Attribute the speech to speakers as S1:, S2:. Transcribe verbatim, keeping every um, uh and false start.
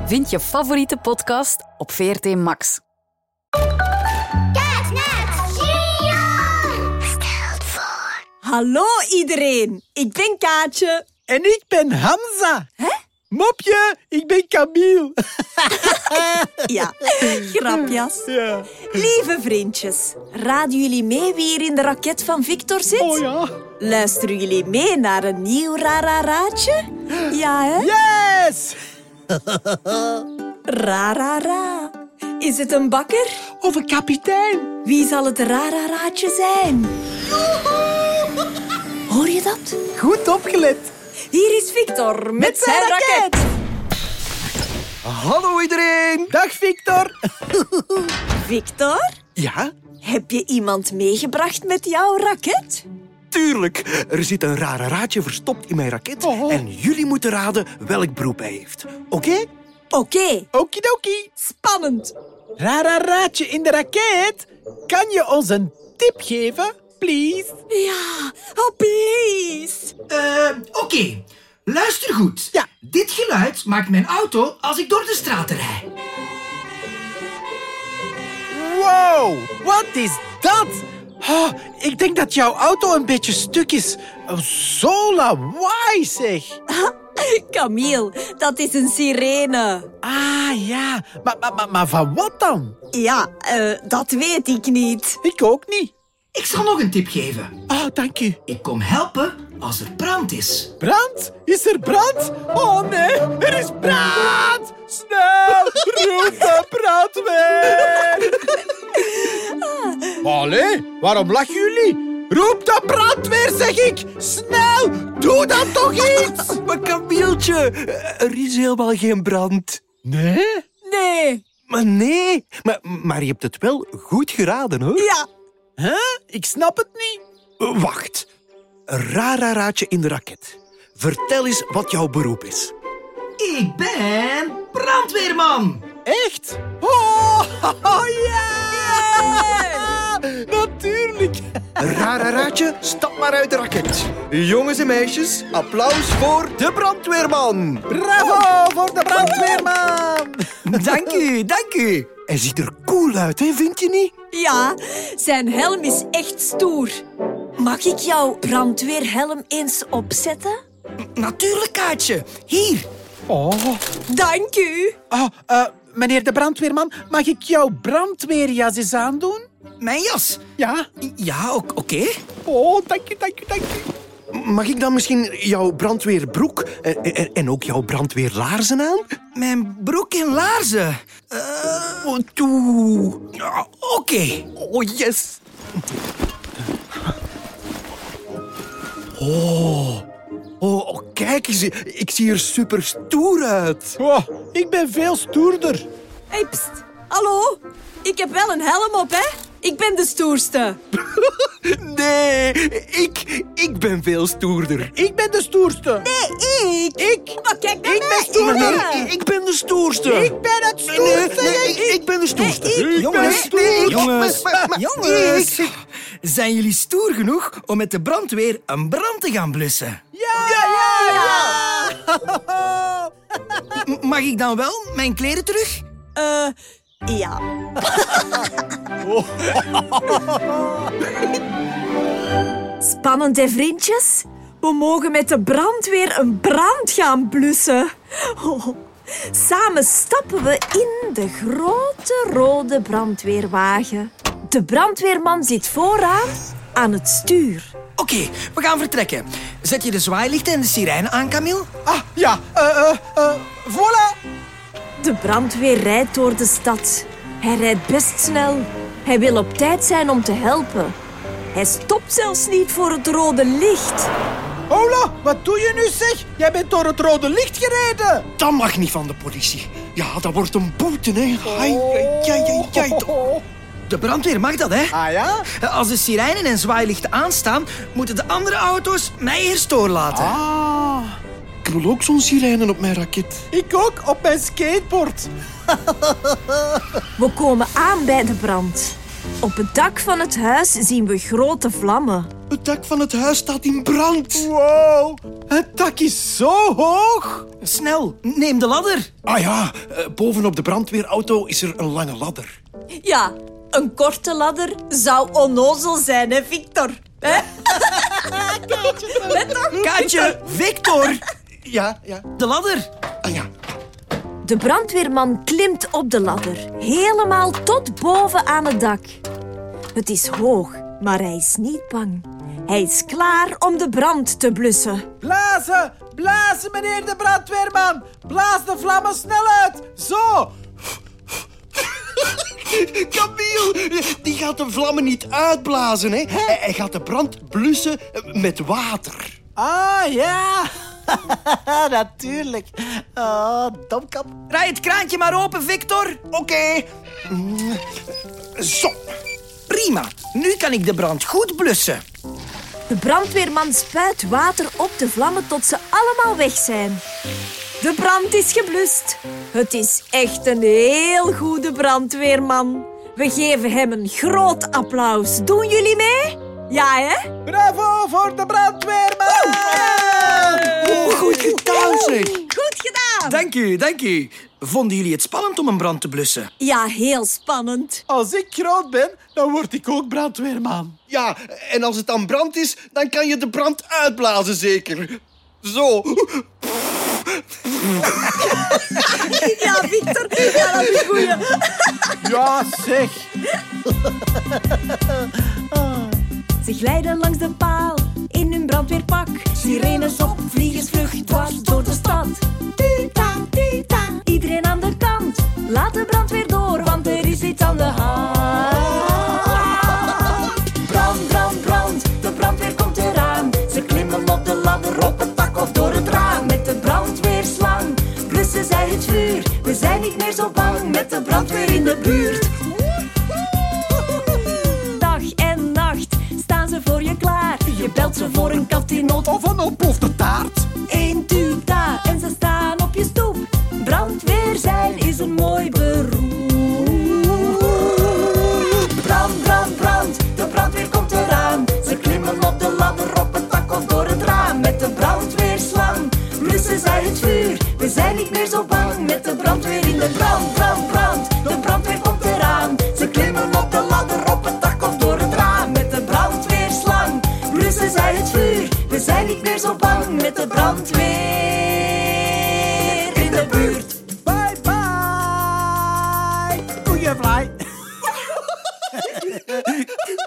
S1: Vind je favoriete podcast op V R T Max.
S2: Hallo iedereen, ik ben Kaatje.
S3: En ik ben Hamza.
S2: Hè?
S3: Mopje, ik ben Camille.
S2: Ja, grapjas.
S3: Ja.
S2: Lieve vriendjes, raden jullie mee wie hier in de raket van Victor zit?
S3: Oh ja.
S2: Luisteren jullie mee naar een nieuw rararaatje? Ja, hè?
S3: Yes!
S2: Rarara. Is het een bakker?
S3: Of een kapitein.
S2: Wie zal het rararaatje zijn? Hoor je dat?
S3: Goed opgelet.
S2: Hier is Victor met,
S3: Met
S2: zijn
S3: zijn
S2: raket.
S3: raket.
S4: Hallo iedereen.
S3: Dag Victor.
S2: Victor,
S4: Ja,
S2: heb je iemand meegebracht met jouw raket?
S4: tuurlijk. Er zit een rare raadje verstopt in mijn raket.
S3: Oh.
S4: En jullie moeten raden welk beroep hij heeft. Oké?
S2: Oké,
S3: Okidoki.
S2: spannend.
S3: Rararaatje in de raket. Kan je ons een tip geven, please?
S2: Ja, oh please.
S5: Uh, Oké, okay. Luister goed.
S3: Ja.
S5: Dit geluid maakt mijn auto als ik door de straten rijd.
S3: Wow, wat is dat? Oh, ik denk dat jouw auto een beetje stuk is. Zo lawaai, zeg.
S2: Camille, dat is een sirene.
S3: Ah, ja. Maar, maar, maar, maar van wat dan?
S2: Ja, uh, dat weet ik niet.
S3: Ik ook niet.
S5: Ik zal nog een tip geven.
S3: Oh, dank u.
S5: Ik kom helpen als er brand is.
S3: Brand? Is er brand? Oh nee, er is brand! Snel, roep de brandweer! Allee, waarom lachen jullie? Roep de brandweer, zeg ik! Snel, doe dan toch iets!
S4: Maar Camieltje, er is helemaal geen brand.
S3: Nee?
S2: Nee.
S4: Maar nee, maar, maar je hebt het wel goed geraden, hoor.
S2: Ja.
S3: Huh? Ik snap het niet.
S4: Wacht. Een rararaadje in de raket. Vertel eens wat jouw beroep is.
S5: Ik ben brandweerman.
S3: Echt? Oh, ja! Natuurlijk!
S4: Rararaadje, stap maar uit de raket. Jongens en meisjes, applaus voor de brandweerman.
S3: Bravo voor de brandweerman!
S4: Dank u, dank u. Hij ziet er cool uit, hè, vind je niet?
S2: Ja, zijn helm is echt stoer. Mag ik jouw brandweerhelm eens opzetten?
S5: Natuurlijk, Kaatje. Hier.
S3: Oh,
S2: Dank u.
S3: oh uh, meneer de brandweerman, mag ik jouw brandweerjas eens aandoen?
S5: Mijn jas.
S3: Ja?
S5: Ja, oké. Okay.
S3: Oh, dank u, dank u, dank u.
S4: Mag ik dan misschien jouw brandweerbroek en, en, en ook jouw brandweerlaarzen aan?
S5: Mijn broek en laarzen. Uh,
S4: Oh, toe.
S5: Oké. Okay.
S4: Oh, yes. Oh. Oh, oh, kijk eens. Ik zie er super stoer uit.
S3: Oh, ik ben veel stoerder.
S2: Hey, pst. Hallo? Ik heb wel een helm op, hè? Ik ben de stoerste.
S4: Nee, ik, ik ben veel stoerder.
S3: Ik ben de stoerste.
S2: Nee, ik.
S3: Ik.
S2: Maar kijk naar
S3: Ik
S2: mij.
S3: ben stoerder.
S4: Nee, ik, ik ben de stoerste.
S3: Ik ben het
S4: Nee,
S3: stoerste.
S4: nee, ik, ik ben de stoerste.
S3: Nee, ik
S5: Jongens,
S3: ben stoer.
S5: jongens,
S4: Maar- maar- maar-
S5: jongens.
S4: ik-
S5: Zijn jullie stoer genoeg om met de brandweer een brand te gaan blussen?
S3: Ja, ja, ja.
S5: M- Mag ik dan wel mijn kleren terug?
S2: Eh, ja. Spannend, hè, vriendjes? We mogen met de brandweer een brand gaan blussen. Oh. Samen stappen we in de grote rode brandweerwagen. De brandweerman zit vooraan aan het stuur.
S5: Oké, okay, we gaan vertrekken. Zet je de zwaailichten en de sirene aan, Camille?
S3: Ah, ja. Uh, uh, uh, voilà.
S2: De brandweer rijdt door de stad. Hij rijdt best snel. Hij wil op tijd zijn om te helpen. Hij stopt zelfs niet voor het rode licht.
S3: Hola, wat doe je nu, zeg? Jij bent door het rode licht gereden.
S4: Dat mag niet van de politie. Ja, dat wordt een boete, hè. Ai, ai, ai, ai, ai.
S5: De brandweer mag dat, hè?
S3: Ah ja?
S5: Als de sirenen en zwaailichten aanstaan, moeten de andere auto's mij eerst doorlaten.
S3: Ah,
S4: Ik wil ook zo'n sirene op mijn raket.
S3: ik ook op mijn skateboard.
S2: We komen aan bij de brand. Op het dak van het huis zien we grote vlammen.
S4: Het dak van het huis staat in brand.
S3: Wow, het dak is zo hoog.
S5: Snel, neem de ladder.
S4: Ah ja, eh, bovenop de brandweerauto is er een lange ladder.
S2: Ja, een korte ladder zou onnozel zijn, hè, Victor? Hè? Let op.
S5: Kaatje, Victor,
S4: Ja, ja.
S5: de ladder.
S4: Ah ja.
S2: De brandweerman klimt op de ladder, helemaal tot boven aan het dak. Het is hoog, maar hij is niet bang. Hij is klaar om de brand te blussen.
S3: Blazen, blazen, meneer de brandweerman. Blaas de vlammen snel uit. Zo.
S4: Camille, die gaat de vlammen niet uitblazen, hè? Hij hij gaat de brand blussen met water.
S3: Ah, ja. Natuurlijk. Oh, domkap.
S5: Draai het kraantje maar open, Victor.
S4: Oké. Mm, Zo.
S5: Prima, nu kan ik de brand goed blussen.
S2: De brandweerman spuit water op de vlammen tot ze allemaal weg zijn. De brand is geblust. Het is echt een heel goede brandweerman. We geven hem een groot applaus. Doen jullie mee? Ja, hè?
S3: Bravo voor de brandweerman.
S4: Oh, goed gedaan, zeg.
S2: Goed gedaan.
S5: Dank u, dank u. Vonden jullie het spannend om een brand te blussen?
S2: Ja, heel spannend.
S3: Als ik groot ben, dan word ik ook brandweerman.
S4: Ja, en als het aan brand is, dan kan je de brand uitblazen, zeker. Zo.
S2: Ja, Victor. Ja, dat is een goeie.
S3: Ja, zeg.
S2: Ze glijden langs de paal in hun brandweerpak. Sirenes op, vliegensvlug dwars door de stad. Tuta, tuta, iedereen aan de kant. Laat de brandweer door, want er is iets aan de hand. Brand, brand, brand, de brandweer komt eraan. Ze klimmen op de ladder, op het dak of door het raam. Met de brandweerslang blussen zij het vuur. We zijn niet meer zo bang met de brandweer in de buurt. Dag en nacht staan ze voor je klaar. Je belt ze voor een kat in nood
S3: Of een ontplofte taart.
S2: Eén tuta en ze staan op je stoep. Brandweer zijn is een mooi beroep. Brand, brand, brand, de brandweer komt eraan. Ze klimmen op de ladder, op het dak of door het raam. Met de brandweerslang blussen zij het vuur. We zijn niet meer zo bang met de brandweer in de brand. Brand, brand, de brandweer komt eraan. Ze klimmen op de ladder, op het dak of door het raam. Met de brandweerslang blussen zij het vuur. We zijn niet meer zo bang met de brandweer in de buurt.
S3: Bye, bye. Goeie vlaai.